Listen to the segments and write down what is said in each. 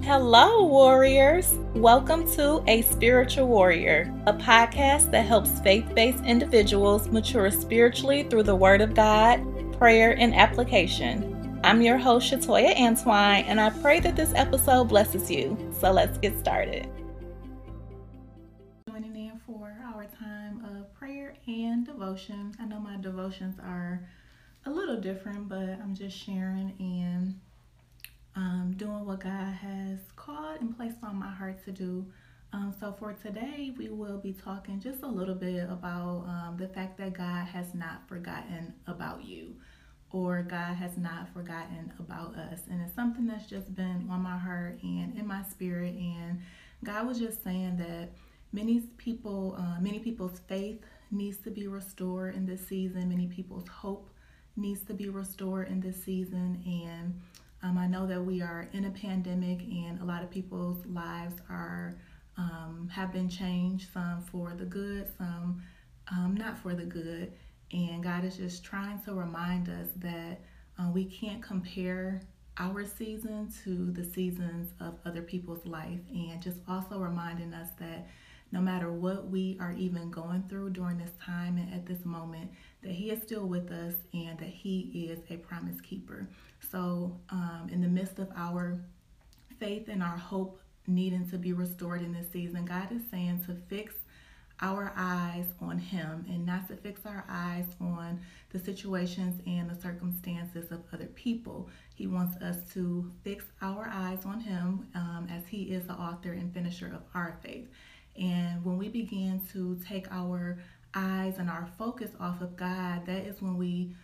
Hello, warriors. Welcome to A Spiritual Warrior, a podcast that helps faith based individuals mature spiritually through the Word of God, prayer, and application. I'm your host, Shatoya Antwine, and I pray that this episode blesses you. So let's get started. Joining in for our time of prayer and devotion. I know my devotions are a little different, but I'm just sharing and doing what God has called and placed on my heart to do. So for today, we will be talking just a little bit about the fact that God has not forgotten about you, or God has not forgotten about us. And it's something that's just been on my heart and in my spirit. And God was just saying that many people's faith needs to be restored in this season. Many people's hope needs to be restored in this season. And I know that we are in a pandemic, and a lot of people's lives are have been changed. Some for the good, some not for the good. And God is just trying to remind us that we can't compare our season to the seasons of other people's life, and just also reminding us that no matter what we are even going through during this time and at this moment, that He is still with us and that He is a promise keeper. So, in the midst of our faith and our hope needing to be restored in this season, God is saying to fix our eyes on Him and not to fix our eyes on the situations and the circumstances of other people. He wants us to fix our eyes on Him, as He is the author and finisher of our faith. And when we begin to take our eyes and our focus off of God, that is when we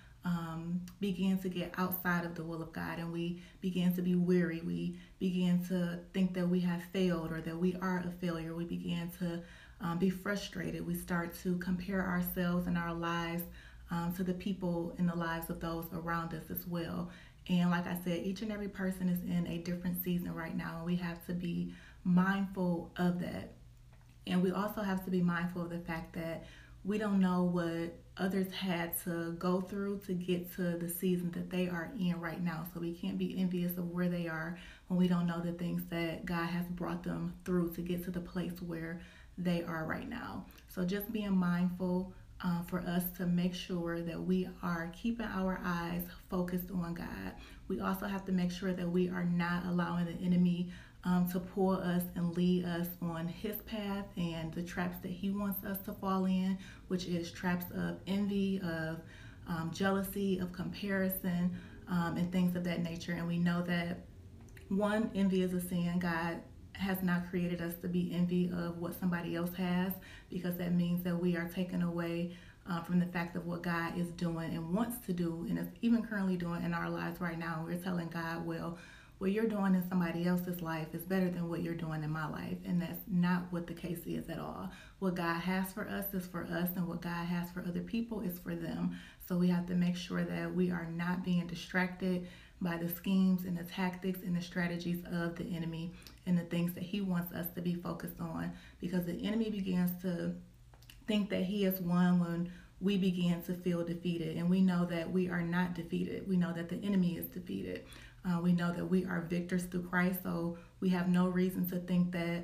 begin to get outside of the will of God, and we begin to be weary. We begin to think that we have failed or that we are a failure. We begin to be frustrated. We start to compare ourselves and our lives to the people in the lives of those around us as well. And like I said, each and every person is in a different season right now, and we have to be mindful of that. And we also have to be mindful of the fact that we don't know what others had to go through to get to the season that they are in right now. So we can't be envious of where they are when we don't know the things that God has brought them through to get to the place where they are right now. So just being mindful for us to make sure that we are keeping our eyes focused on God. We also have to make sure that we are not allowing the enemy to pull us and lead us on his path and the traps that he wants us to fall in, which is traps of envy, of jealousy, of comparison, and things of that nature. And we know that one, envy is a sin. God has not created us to be envy of what somebody else has, because that means that we are taken away from the fact of what God is doing and wants to do and is even currently doing in our lives right now. We're telling God, well, what you're doing in somebody else's life is better than what you're doing in my life. And that's not what the case is at all. What God has for us is for us, and what God has for other people is for them. So we have to make sure that we are not being distracted by the schemes and the tactics and the strategies of the enemy and the things that he wants us to be focused on, because the enemy begins to think that he has won when we begin to feel defeated. And we know that we are not defeated. We know that the enemy is defeated. We know that we are victors through Christ, so we have no reason to think that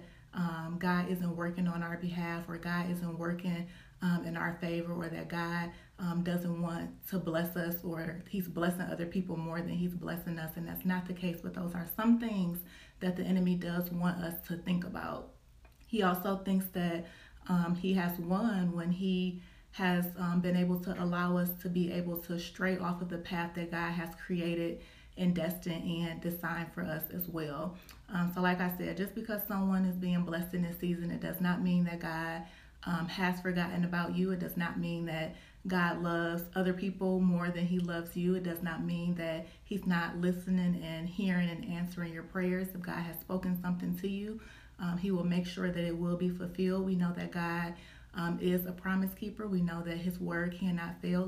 God isn't working on our behalf, or God isn't working in our favor, or that God doesn't want to bless us, or he's blessing other people more than he's blessing us. And that's not the case, but those are some things that the enemy does want us to think about. He also thinks that he has won when he has been able to allow us to be able to stray off of the path that God has created and destined and designed for us as well. So like I said, just because someone is being blessed in this season, it does not mean that God has forgotten about you. It does not mean that God loves other people more than he loves you. It does not mean that he's not listening and hearing and answering your prayers. If God has spoken something to you, he will make sure that it will be fulfilled. We know that God is a promise keeper. We know that his word cannot fail.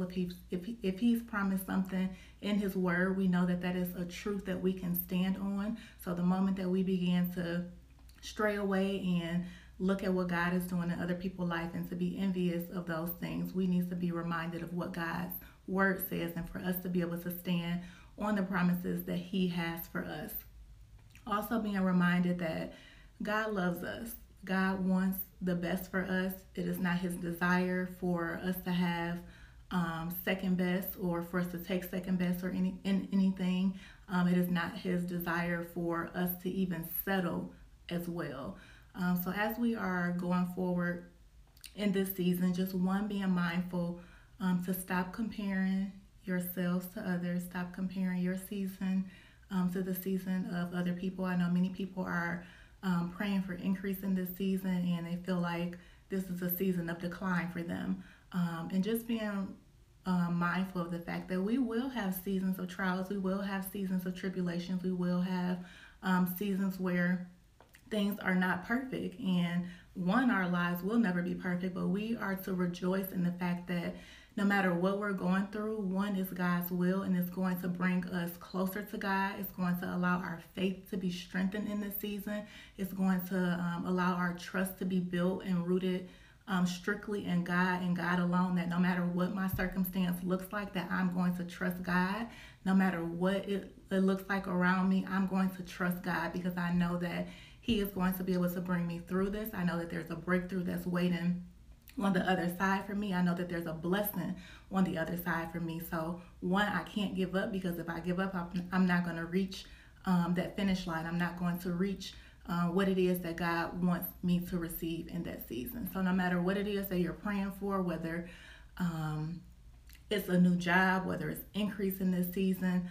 If he's promised something in his word, we know that that is a truth that we can stand on. So the moment that we begin to stray away and look at what God is doing in other people's life and to be envious of those things, we need to be reminded of what God's word says, and for us to be able to stand on the promises that he has for us. Also being reminded that God loves us. God wants the best for us. It is not his desire for us to have second best or for us to take second best or anything. It is not his desire for us to even settle as well. So as we are going forward in this season, just one, being mindful to stop comparing yourselves to others, stop comparing your season to the season of other people. I know many people are praying for increase in this season and they feel like this is a season of decline for them. And just being mindful of the fact that we will have seasons of trials, we will have seasons of tribulations, we will have seasons where things are not perfect. And one, our lives will never be perfect, but we are to rejoice in the fact that no matter what we're going through, one is God's will and it's going to bring us closer to God. It's going to allow our faith to be strengthened in this season. It's going to allow our trust to be built and rooted strictly in God and God alone, that no matter what my circumstance looks like, that I'm going to trust God. No matter what it looks like around me, I'm going to trust God because I know that he is going to be able to bring me through this. I know that there's a breakthrough that's waiting on the other side for me. I know that there's a blessing on the other side for me. So one, I can't give up, because if I give up, I'm not going to reach that finish line. I'm not going to reach what it is that God wants me to receive in that season. So no matter what it is that you're praying for, whether it's a new job, whether it's increase in this season,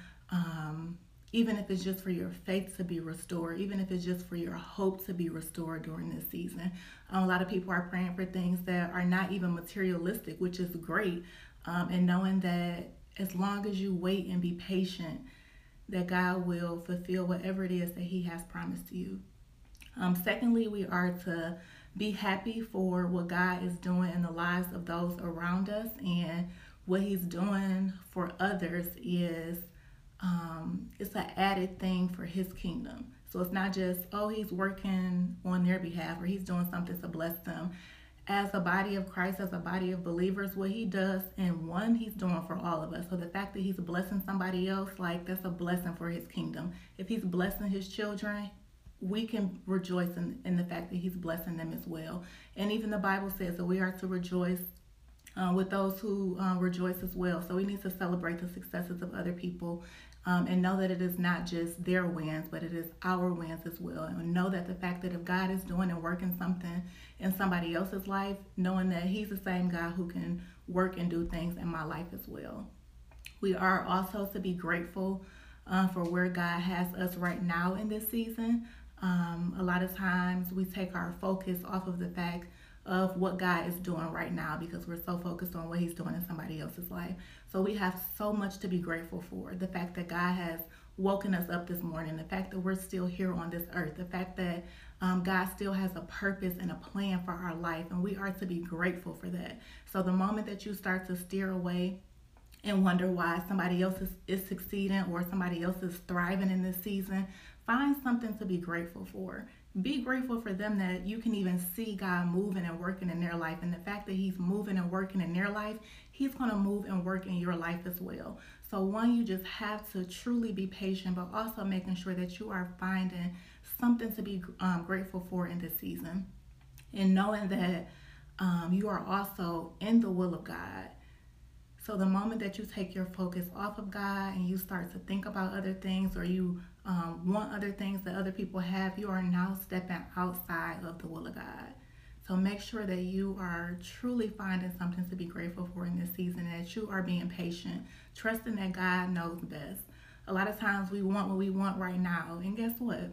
even if it's just for your faith to be restored, even if it's just for your hope to be restored during this season. A lot of people are praying for things that are not even materialistic, which is great. And knowing that as long as you wait and be patient, that God will fulfill whatever it is that he has promised to you. Secondly, we are to be happy for what God is doing in the lives of those around us, and what he's doing for others is it's an added thing for his kingdom. So it's not just, oh, he's working on their behalf or he's doing something to bless them. As a body of Christ, as a body of believers, what he does in one, he's doing for all of us. So the fact that he's blessing somebody else, like, that's a blessing for his kingdom. If he's blessing his children, we can rejoice in the fact that he's blessing them as well. And even the Bible says that we are to rejoice with those who rejoice as well. So we need to celebrate the successes of other people and know that it is not just their wins, but it is our wins as well. And know that the fact that if God is doing and working something in somebody else's life, knowing that he's the same God who can work and do things in my life as well. We are also to be grateful for where God has us right now in this season. A lot of times we take our focus off of the fact of what God is doing right now because we're so focused on what he's doing in somebody else's life. So we have so much to be grateful for. The fact that God has woken us up this morning, the fact that we're still here on this earth, the fact that God still has a purpose and a plan for our life, and we are to be grateful for that. So the moment that you start to steer away and wonder why somebody else is succeeding or somebody else is thriving in this season, find something to be grateful for. Be grateful for them, that you can even see God moving and working in their life. And the fact that he's moving and working in their life, he's going to move and work in your life as well. So one, you just have to truly be patient, but also making sure that you are finding something to be grateful for in this season. And knowing that you are also in the will of God. So the moment that you take your focus off of God and you start to think about other things, or you want other things that other people have, you are now stepping outside of the will of God. So make sure that you are truly finding something to be grateful for in this season, and that you are being patient, trusting that God knows best. A lot of times we want what we want right now, and guess what?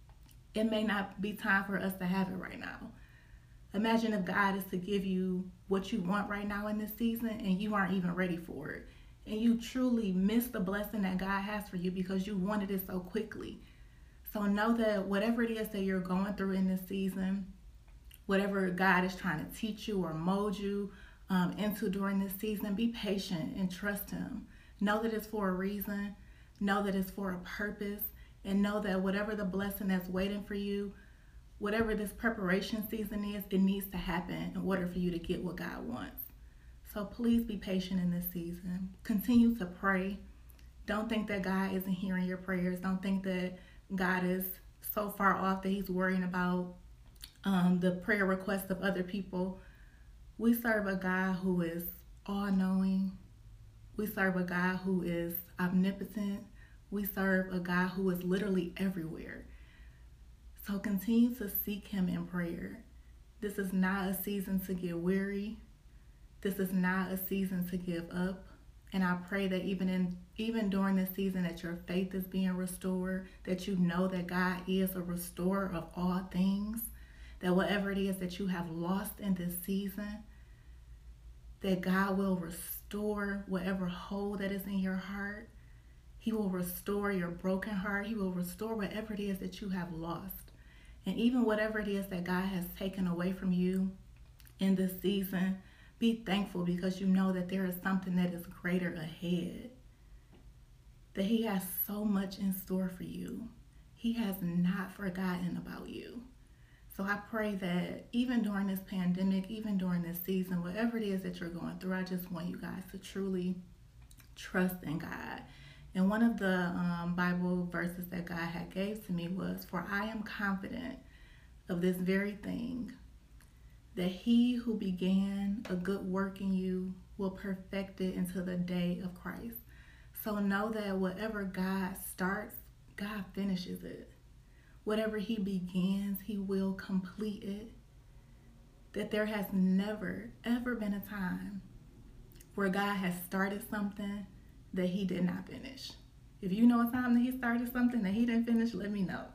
It may not be time for us to have it right now. Imagine if God is to give you what you want right now in this season and you aren't even ready for it. And you truly miss the blessing that God has for you because you wanted it so quickly. So know that whatever it is that you're going through in this season, whatever God is trying to teach you or mold you into during this season, be patient and trust him. Know that it's for a reason. Know that it's for a purpose. And know that whatever the blessing that's waiting for you, whatever this preparation season is, it needs to happen in order for you to get what God wants. So please be patient in this season. Continue to pray. Don't think that God isn't hearing your prayers. Don't think that God is so far off that he's worrying about the prayer requests of other people. We serve a God who is all knowing. We serve a God who is omnipotent. We serve a God who is literally everywhere. So continue to seek him in prayer. This is not a season to get weary. This is not a season to give up. And I pray that even during this season that your faith is being restored, that you know that God is a restorer of all things, that whatever it is that you have lost in this season, that God will restore whatever hole that is in your heart. He will restore your broken heart. He will restore whatever it is that you have lost. And even whatever it is that God has taken away from you in this season, be thankful because you know that there is something that is greater ahead. That he has so much in store for you. He has not forgotten about you. So I pray that even during this pandemic, even during this season, whatever it is that you're going through, I just want you guys to truly trust in God. And one of the Bible verses that God had gave to me was, "For I am confident of this very thing, that he who began a good work in you will perfect it until the day of Christ." So know that whatever God starts, God finishes it. Whatever he begins, he will complete it. That there has never, ever been a time where God has started something that he did not finish. If you know a time that he started something that he didn't finish, let me know.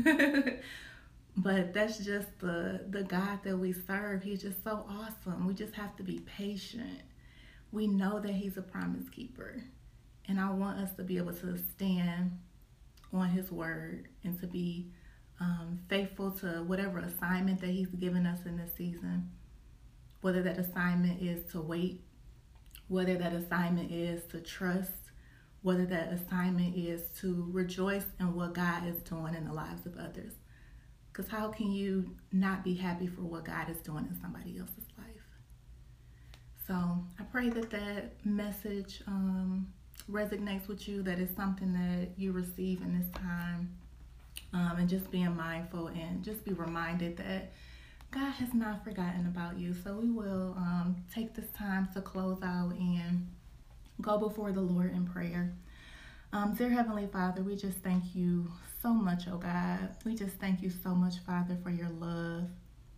But that's just the God that we serve. He's just so awesome. We just have to be patient. We know that he's a promise keeper. And I want us to be able to stand on his word and to be faithful to whatever assignment that he's given us in this season. Whether that assignment is to wait, whether that assignment is to trust, whether that assignment is to rejoice in what God is doing in the lives of others. Because how can you not be happy for what God is doing in somebody else's life? So I pray that that message resonates with you, that it's something that you receive in this time, and just being mindful and just be reminded that God has not forgotten about you. So we will take this time to close out and go before the Lord in prayer. Dear Heavenly Father, we just thank you so much, oh God. We just thank you so much, Father, for your love.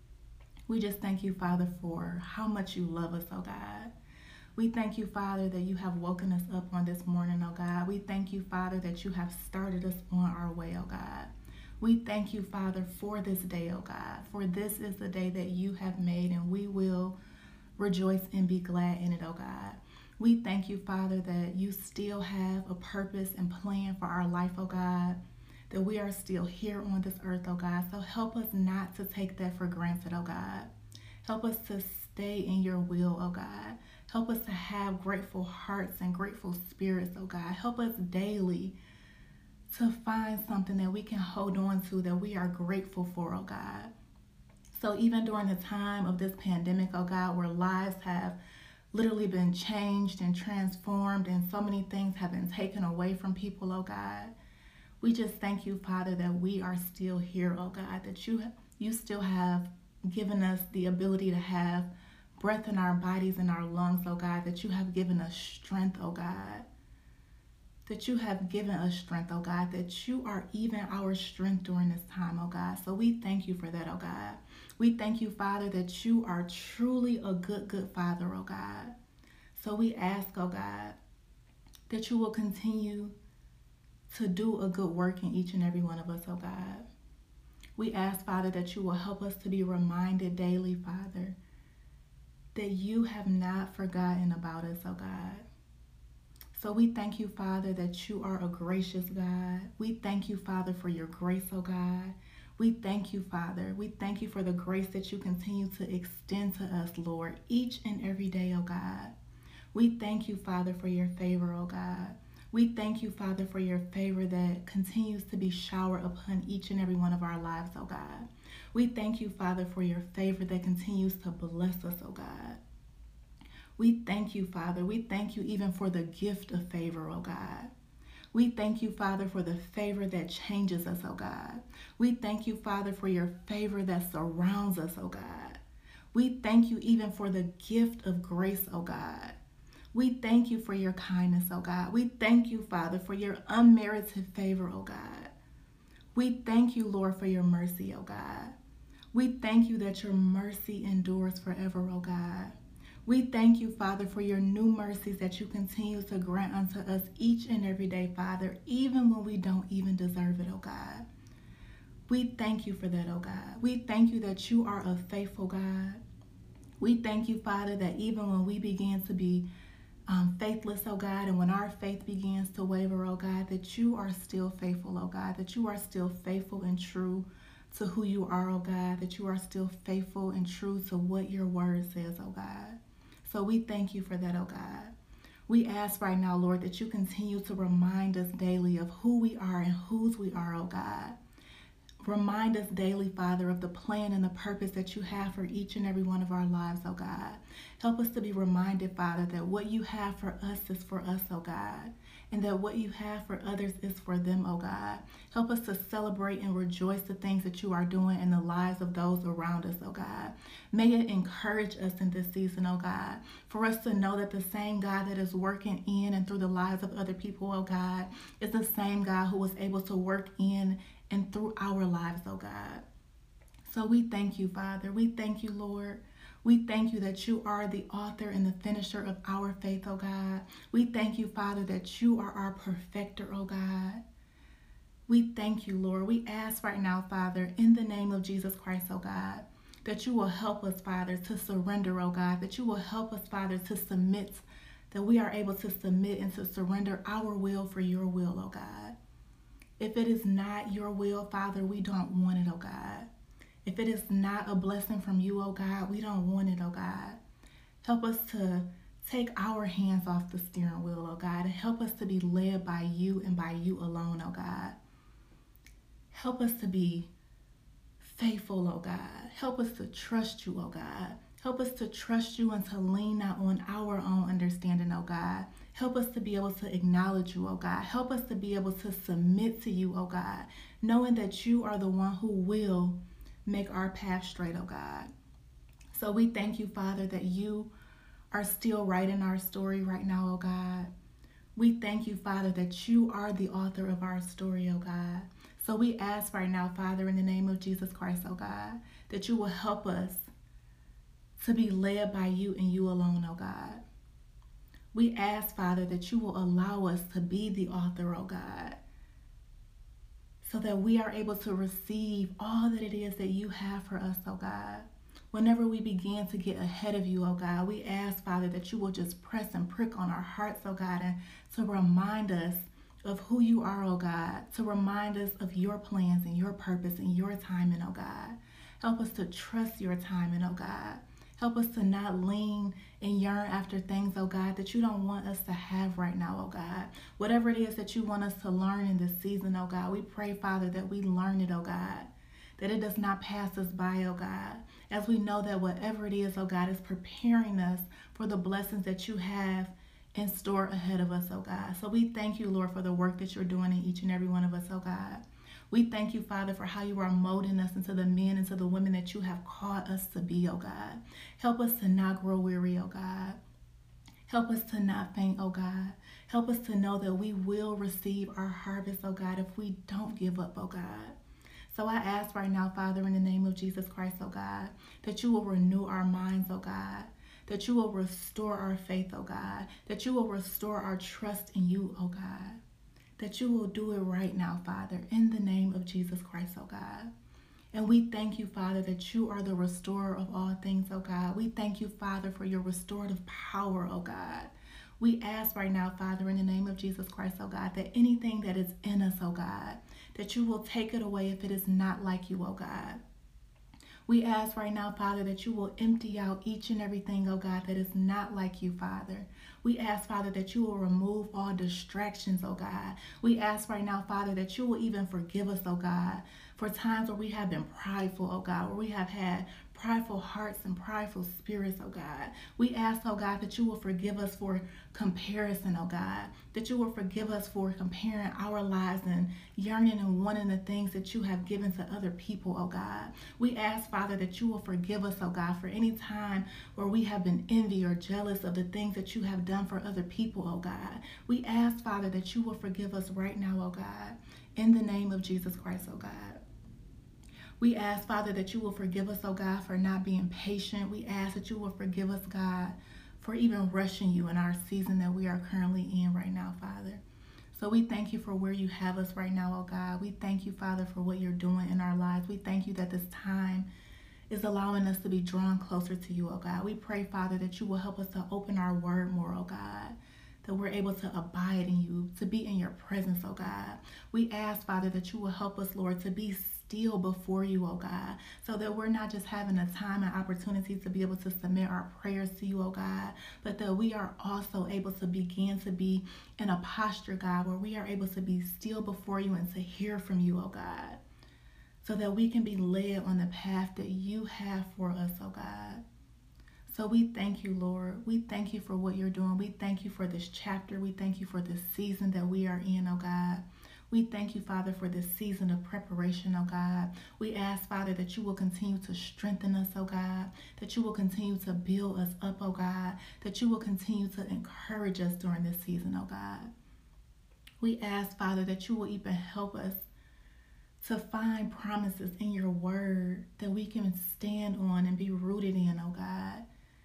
We just thank you, Father, for how much you love us, oh God. We thank you, Father, that you have woken us up on this morning, oh God. We thank you, Father, that you have started us on our way, oh God. We thank you, Father, for this day, oh God. For this is the day that you have made, and we will rejoice and be glad in it, oh God. We thank you, Father, that you still have a purpose and plan for our life, oh God. That we are still here on this earth, oh God. So help us not to take that for granted, oh God. Help us to stay in your will, oh God. Help us to have grateful hearts and grateful spirits, oh God. Help us daily to find something that we can hold on to that we are grateful for, oh God. So even during the time of this pandemic, oh God, where lives have literally been changed and transformed and so many things have been taken away from people, oh God, we just thank you, Father, that we are still here, oh God, that you still have given us the ability to have breath in our bodies and our lungs, oh God, that you have given us strength, oh God. That you have given us strength, oh God, that you are even our strength during this time, oh God. So we thank you for that, oh God. We thank you, Father, that you are truly a good, good Father, oh God. So we ask, oh God, that you will continue to do a good work in each and every one of us, oh God. We ask, Father, that you will help us to be reminded daily, Father, that you have not forgotten about us, oh God. So we thank you, Father, that you are a gracious God. We thank you, Father, for your grace, oh God. We thank you, Father. We thank you for the grace that you continue to extend to us, Lord, each and every day, oh God. We thank you, Father, for your favor, oh God. We thank you, Father, for your favor that continues to be showered upon each and every one of our lives, oh God. We thank you, Father, for your favor that continues to bless us, oh God. We thank you, Father. We thank you even for the gift of favor, oh God. We thank you, Father, for the favor that changes us, oh God. We thank you, Father, for your favor that surrounds us, oh God. We thank you even for the gift of grace, oh God. We thank you for your kindness, oh God. We thank you, Father, for your unmerited favor, oh God. We thank you, Lord, for your mercy, oh God. We thank you that your mercy endures forever, oh God. We thank you, Father, for your new mercies that you continue to grant unto us each and every day, Father, even when we don't even deserve it, oh God. We thank you for that, oh God. We thank you that you are a faithful God. We thank you, Father, that even when we begin to be faithless, oh God, and when our faith begins to waver, oh God, that you are still faithful, oh God, that you are still faithful and true to who you are, oh God, that you are still faithful and true to what your word says, oh God. So we thank you for that, oh God. We ask right now, Lord, that you continue to remind us daily of who we are and whose we are, oh God. Remind us daily, Father, of the plan and the purpose that you have for each and every one of our lives, oh God. Help us to be reminded, Father, that what you have for us is for us, oh God, and that what you have for others is for them, oh God. Help us to celebrate and rejoice the things that you are doing in the lives of those around us, oh God. May it encourage us in this season, oh God, for us to know that the same God that is working in and through the lives of other people, oh God, is the same God who was able to work in and through our lives, oh God. So we thank you, Father. We thank you, Lord. We thank you that you are the author and the finisher of our faith, oh God. We thank you, Father, that you are our perfecter, oh God. We thank you, Lord. We ask right now, Father, in the name of Jesus Christ, oh God, that you will help us, Father, to surrender, oh God, that you will help us, Father, to submit, that we are able to submit and to surrender our will for your will, oh God. If it is not your will, Father, we don't want it, oh God. If it is not a blessing from you, oh God, we don't want it, oh God. Help us to take our hands off the steering wheel, oh God, and help us to be led by you and by you alone, oh God. Help us to be faithful, oh God. Help us to trust you, oh God. Help us to trust you and to lean not on our own understanding, oh God. Help us to be able to acknowledge you, oh God. Help us to be able to submit to you, oh God, knowing that you are the one who will make our path straight, oh God. So we thank you, Father, that you are still writing our story right now, oh God. We thank you, Father, that you are the author of our story, oh God. So we ask right now, Father, in the name of Jesus Christ, oh God, that you will help us to be led by you and you alone, oh God. We ask, Father, that you will allow us to be the author, oh God, so that we are able to receive all that it is that you have for us, oh God. Whenever we begin to get ahead of you, oh God, we ask, Father, that you will just press and prick on our hearts, oh God, and to remind us of who you are, oh God, to remind us of your plans and your purpose and your timing, oh God. Help us to trust your timing, oh God. Help us to not lean and yearn after things, oh God, that you don't want us to have right now, oh God. Whatever it is that you want us to learn in this season, oh God, we pray, Father, that we learn it, oh God, that it does not pass us by, oh God, as we know that whatever it is, oh God, is preparing us for the blessings that you have in store ahead of us, oh God. So we thank you, Lord, for the work that you're doing in each and every one of us, oh God. We thank you, Father, for how you are molding us into the men, into the women that you have called us to be, oh God. Help us to not grow weary, oh God. Help us to not faint, oh God. Help us to know that we will receive our harvest, oh God, if we don't give up, oh God. So I ask right now, Father, in the name of Jesus Christ, oh God, that you will renew our minds, oh God, that you will restore our faith, oh God, that you will restore our trust in you, oh God, that you will do it right now, Father, in the name of Jesus Christ, oh God. And we thank you, Father, that you are the restorer of all things, oh God. We thank you, Father, for your restorative power, oh God. We ask right now, Father, in the name of Jesus Christ, oh God, that anything that is in us, oh God, that you will take it away if it is not like you, oh God. We ask right now, Father, that you will empty out each and everything, oh God, that is not like you, Father. We ask, Father, that you will remove all distractions, oh God. We ask right now, Father, that you will even forgive us, oh God, for times where we have been prideful, oh God, where we have had prideful hearts and prideful spirits, oh God. We ask, oh God, that you will forgive us for comparison, oh God. That you will forgive us for comparing our lives and yearning and wanting the things that you have given to other people, oh God. We ask, Father, that you will forgive us, oh God, for any time where we have been envy or jealous of the things that you have done for other people, oh God. We ask, Father, that you will forgive us right now, oh God, in the name of Jesus Christ, oh God. We ask, Father, that you will forgive us, oh God, for not being patient. We ask that you will forgive us, God, for even rushing you in our season that we are currently in right now, Father. So we thank you for where you have us right now, oh God. We thank you, Father, for what you're doing in our lives. We thank you that this time is allowing us to be drawn closer to you, oh God. We pray, Father, that you will help us to open our word more, oh God, that we're able to abide in you, to be in your presence, oh God. We ask, Father, that you will help us, Lord, to be still before you, oh God, so that we're not just having a time and opportunity to be able to submit our prayers to you, oh God, but that we are also able to begin to be in a posture, God, where we are able to be still before you and to hear from you, oh God, so that we can be led on the path that you have for us, oh God. So we thank you, Lord. We thank you for what you're doing. We thank you for this chapter. We thank you for this season that we are in, oh God. We thank you, Father, for this season of preparation, oh God. We ask, Father, that you will continue to strengthen us, oh God, that you will continue to build us up, oh God, that you will continue to encourage us during this season, oh God. We ask, Father, that you will even help us to find promises in your word that we can stand on and be rooted in, oh God.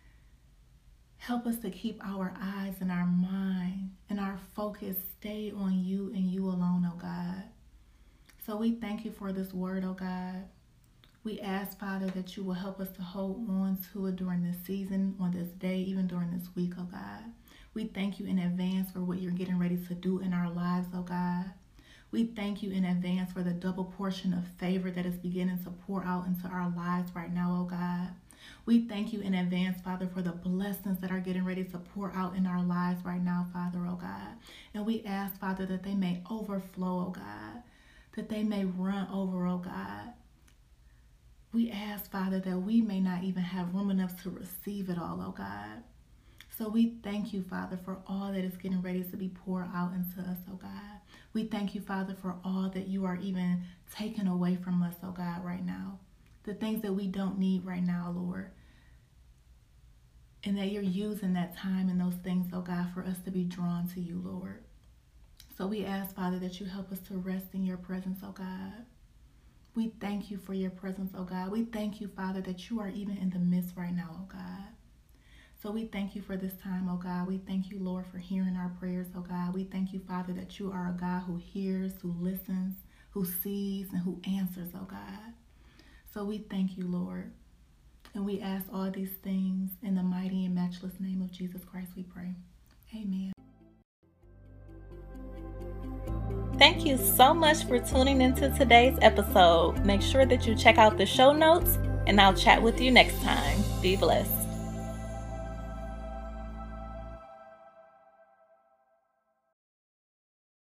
Help us to keep our eyes and our mind and our focus stay on you and you alone, oh God. So we thank you for this word, oh God. We ask, Father, that you will help us to hold on to it during this season, on this day, even during this week, oh God. We thank you in advance for what you're getting ready to do in our lives, oh God. We thank you in advance for the double portion of favor that is beginning to pour out into our lives right now, oh God. We thank you in advance, Father, for the blessings that are getting ready to pour out in our lives right now, Father, oh God. And we ask, Father, that they may overflow, oh God, that they may run over, oh God. We ask, Father, that we may not even have room enough to receive it all, oh God. So we thank you, Father, for all that is getting ready to be poured out into us, oh God. We thank you, Father, for all that you are even taking away from us, oh God, right now. The things that we don't need right now, Lord. And that you're using that time and those things, oh God, for us to be drawn to you, Lord. So we ask, Father, that you help us to rest in your presence, oh God. We thank you for your presence, oh God. We thank you, Father, that you are even in the midst right now, oh God. So we thank you for this time, oh God. We thank you, Lord, for hearing our prayers, oh God. We thank you, Father, that you are a God who hears, who listens, who sees, and who answers, oh God. So we thank you, Lord. And we ask all these things in the mighty and matchless name of Jesus Christ, we pray. Amen. Thank you so much for tuning into today's episode. Make sure that you check out the show notes, and I'll chat with you next time. Be blessed.